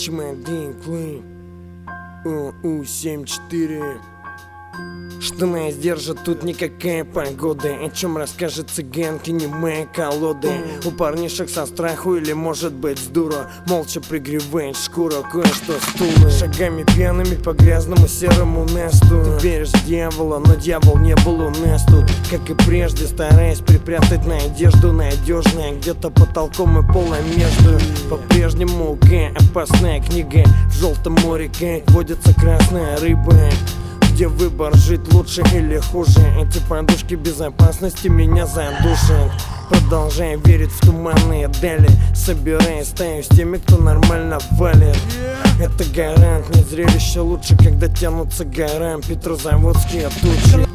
Чемодан Клей ОУ-74. Штаны сдержат тут никакая погода. О чем расскажет цыганке не моя колода. У парнишек со страху или может быть с дура молча пригревает шкуру кое-что стула. Шагами пьяными по грязному серому насту. Ты веришь в дьявола, но дьявол не был у нас тут. Как и прежде, стараясь припрятать надежду надежная где-то потолком и полом между. По-прежнему опасная книга. В желтом море как водится красная рыба. Где выбор, жить лучше или хуже. Эти подушки безопасности меня задушат. Продолжай верить в туманные дали, собирая стаю с теми, кто нормально валит. Это гарант, нет зрелища лучше, когда тянутся горам петрозаводские тучи.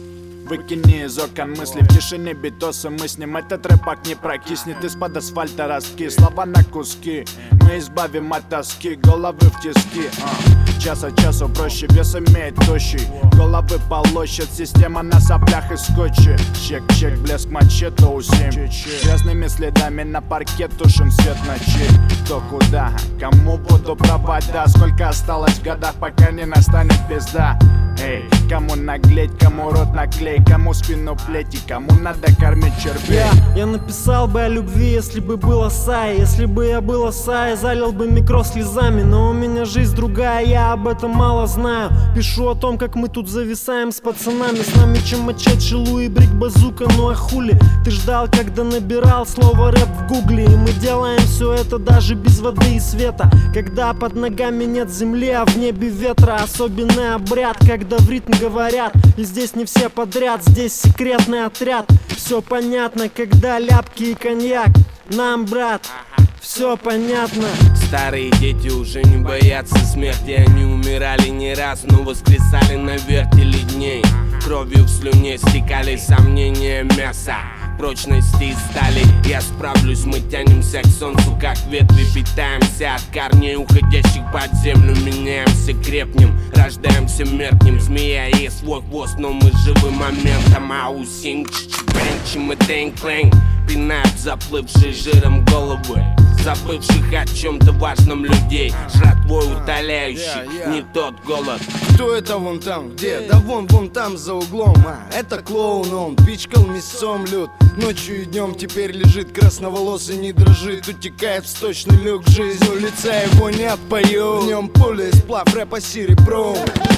Выкини из окон мысли, в тишине битосы мы с ним. Этот рэпак не прокиснет, из-под асфальта ростки. Слова на куски, мы избавим от тоски. Головы в тиски, час от часу проще, вес имеет тощий. Головы полощет, система на соплях и скотче. Чек-чек, блеск мачете У7. Грязными следами на паркет тушим свет ночи. Кто куда, кому буду провода. Сколько осталось в годах, пока не настанет пизда. Эй, кому наглеть, кому рот наклей, кому спину плети, кому надо кормить червей. Я написал бы о любви, если бы был Асай. Если бы я был Асай, залил бы микро слезами. Но у меня жизнь другая, я об этом мало знаю. Пишу о том, как мы тут зависаем с пацанами. С нами чем мачете, шилу и брик базука, ну а хули? Ты ждал, когда набирал слово рэп в гугле. И мы делаем все это даже без воды и света. Когда под ногами нет земли, а в небе ветра. Особенный обряд, когда в ритм говорят. И здесь не все подряд, здесь секретный отряд. Все понятно, когда ляпки и коньяк. Нам, брат, все понятно. Старые дети уже не боятся смерти. Они умирали не раз, но воскресали на вертеле дней. Кровью в слюне стекали сомнения мяса, прочности и стали. Я справлюсь, мы тянемся к солнцу, как ветви. Питаемся от корней, уходящих под землю. Меняемся, крепнем, рождаемся, меркнем. Змея есть свой хвост, но мы живы моментом. Ау-синг, чемодан Клей пинают заплывшие жиром головы забывших о чем-то важном людей. Жратвой утоляющий не тот голод. Кто это вон там? Где? Да вон там за углом. Это клоун, он пичкал мясом лют. Ночью и днем теперь лежит красноволосый, не дрожит. Утекает в сточный люк, жизнь у лица его не отпою. В нем пуля и сплав, рэпа серебро.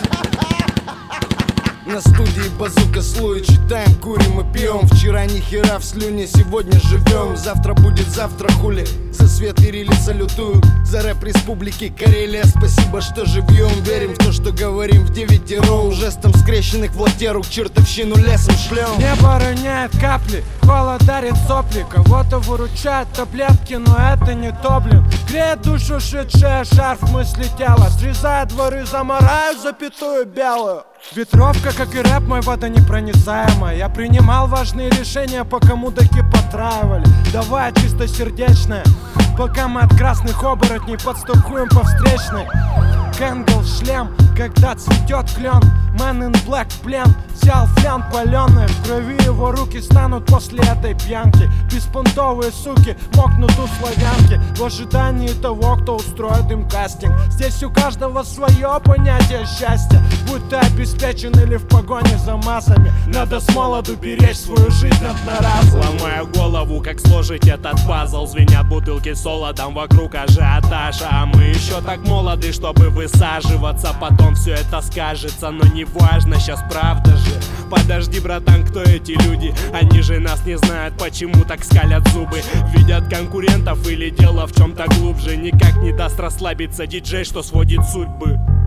На студии базука слой, читаем, курим и пьем. Вчера ни хера в слюне, сегодня живем. Завтра будет завтра, хули. За свет и рили салютую. За рэп республики Карелия, спасибо, что живьем. Верим в то, что говорим в девятером. Жестом скрещенных в лоте рук чертовщину лесом шлем. Небо роняет капли, холод дарит сопли. Кого-то выручают таблетки, но это не то, блин. Греет душу шедшая, шарф мысли тела. Срезая дворы, замараю запятую белую. Ветровка, как и рэп, мой водонепроницаемая. Я принимал важные решения, пока мудаки потраивали. Давай чистосердечное, пока мы от красных оборотней подстукуем по встречной. Кэнгл шлем, когда цветет клен. Man in Black в плен, взял флян паленый. В крови его руки станут после этой пьянки. Беспонтовые суки мокнут у славянки в ожидании того, кто устроит им кастинг. Здесь у каждого свое понятие счастья. Будь ты обеспечен или в погоне за массами, надо с молоду беречь свою жизнь от нараза. Ломаю голову, как сложить этот пазл. Звенят бутылки солодом, вокруг ажиотаж. А мы еще так молоды, чтобы высаживаться. Потом все это скажется, но не важно, сейчас правда же. Подожди, братан, кто эти люди? Они же нас не знают, почему так скалят зубы. Видят конкурентов или дело в чем-то глубже. Никак не даст расслабиться диджей, что сводит судьбы.